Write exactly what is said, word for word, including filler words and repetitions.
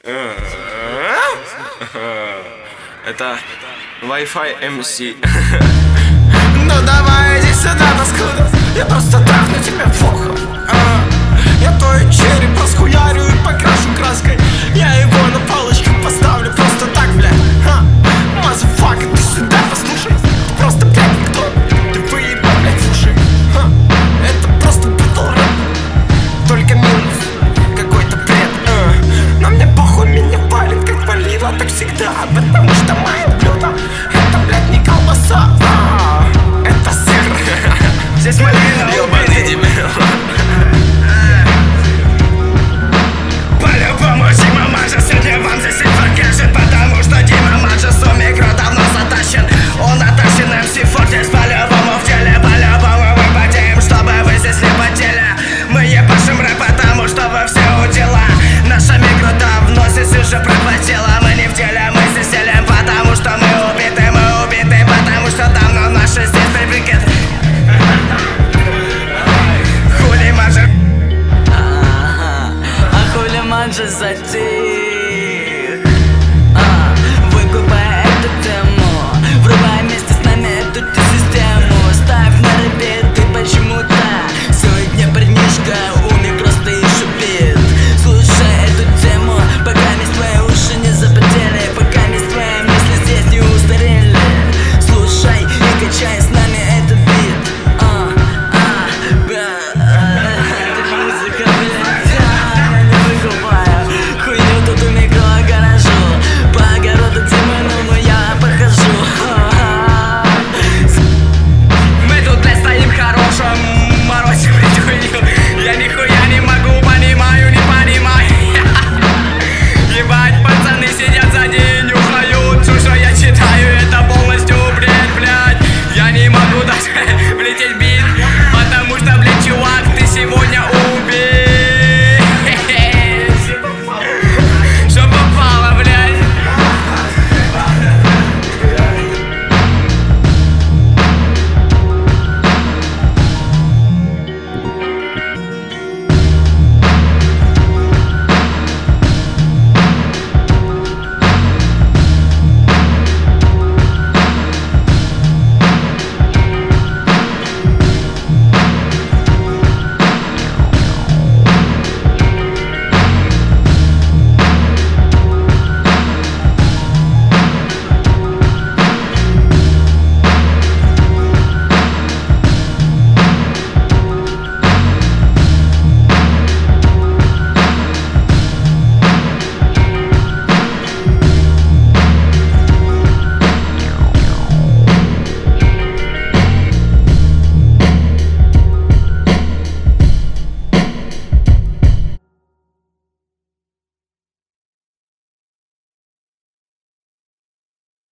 Это Wi-Fi эм си. Ну давай иди сюда, паскуда. Я просто трахну тебя плохо. а, Я твой череп расхуярю и покрашу краской. Я его на палочку поставлю просто так, блядь. Мазафака, ты сюда послушай. Ты просто, блядь, никто. Ты выебал, блядь, слушай. Ха. Это просто батл рэп, только минус какой-то бред. а. Но мне похуй, меня палит, как валила, так всегда. Потому что мое блюдо это, блядь, не колбаса, а, это сыр. Здесь малина, Ёбаный дебил. По-любому Дима Маджа сегодня вам здесь и покажет, потому что Дима Маджа с микро давно затащен. Он оттащен эм си фор здесь по-любому в деле. По-любому мы потеем, чтобы вы здесь не потели. Мы ебашим рэп, потому что вы все у дела. Наша микро давно здесь уже пропотела. Мы не в деле, мы здесь делим, потому что мы убиты, мы убиты, потому что давно наши здесь прибегет. Хули Маджа, А хули Маджа затеял.